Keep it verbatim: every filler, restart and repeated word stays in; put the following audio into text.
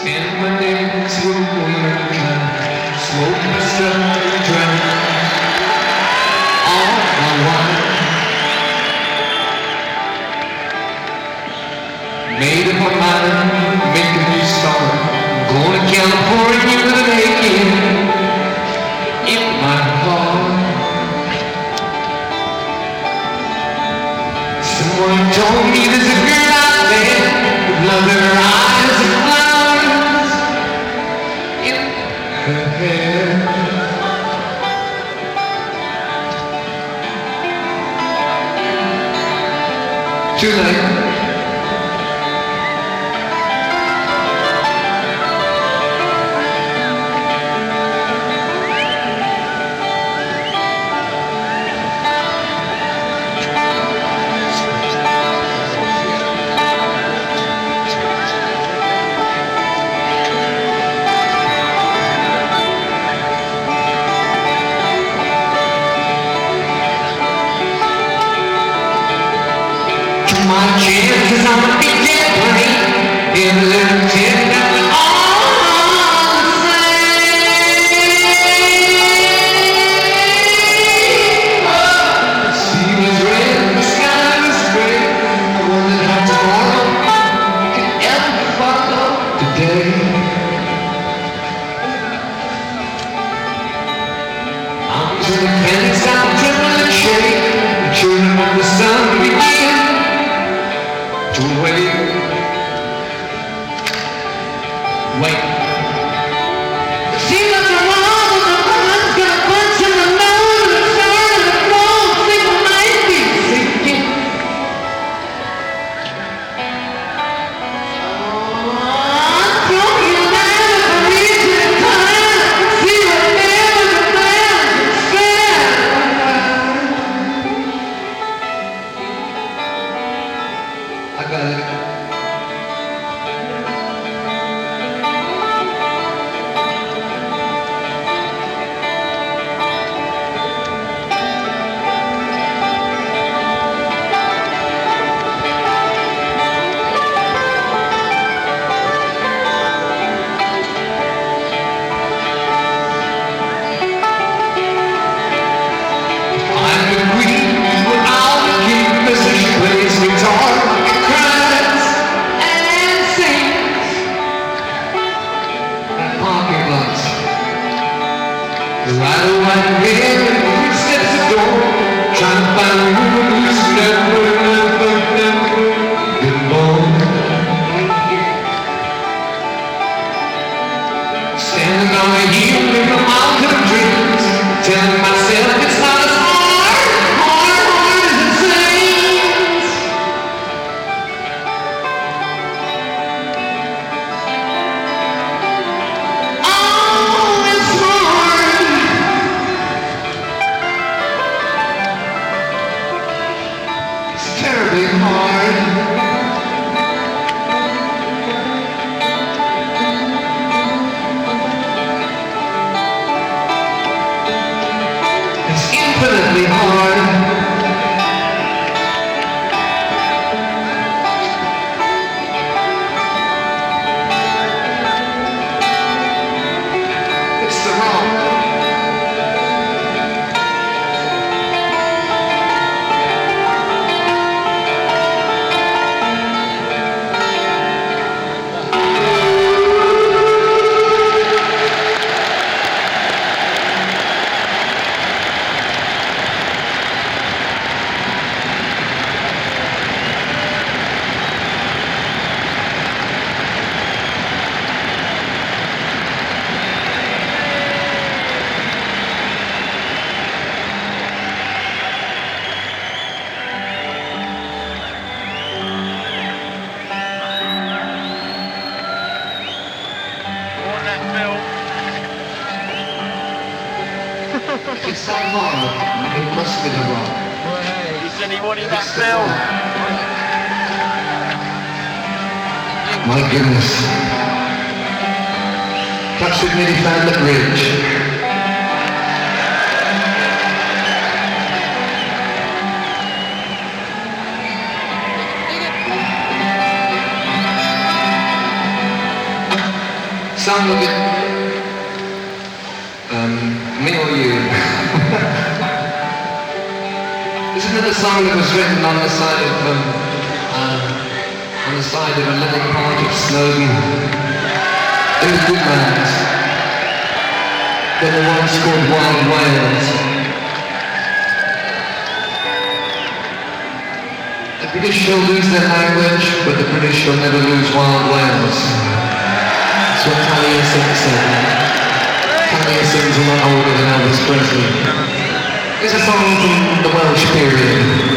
And my neighbors were working, smoke myself and drank all my wine. Made up my mind, make a new start. Going to California with an aching in my heart. Someone told me there's a girl out there with loving eyes and flowers in her hair. Too late. My chances on the beach and plane in a little tent that was all the same. The sea was red, the sky was gray. I wondered how tomorrow could ever follow today. I'm turning pennies, I'm trembling and shake. The children of the sun begin to wait, wait. See what's wrong with the woman's got a bunch in the nose and a star in the floor, think I might be sinking. I'm throwing you down if I reach in time. See what there was a plan and scared. I got it. I'm the queen without a king, Missus She plays guitar and cries and sings. And pocket bus. The rider white man with footsteps at the door, trying to find a woman who's never, never, never been born. Standing on a hill in the mountain of dreams, telling myself it's not as hard, hard, hard as it seems. Oh, it's hard. It's terribly hard. It's infinitely hard. It's the wrong. It's that hard. It must be the wrong. He said he wanted that film. My goodness. Perhaps we've nearly found the bridge. Some of it, um, me or you? This is another song that was written on the side of, um, uh, on the side of a little part of Snowdon. It was good lands. They were once called Wild Wales. The British will lose their language, but the British will never lose Wild Wales. That's what Taliesin said. Taliesin's a lot older than Elvis Presley. It's a song from the Welsh period.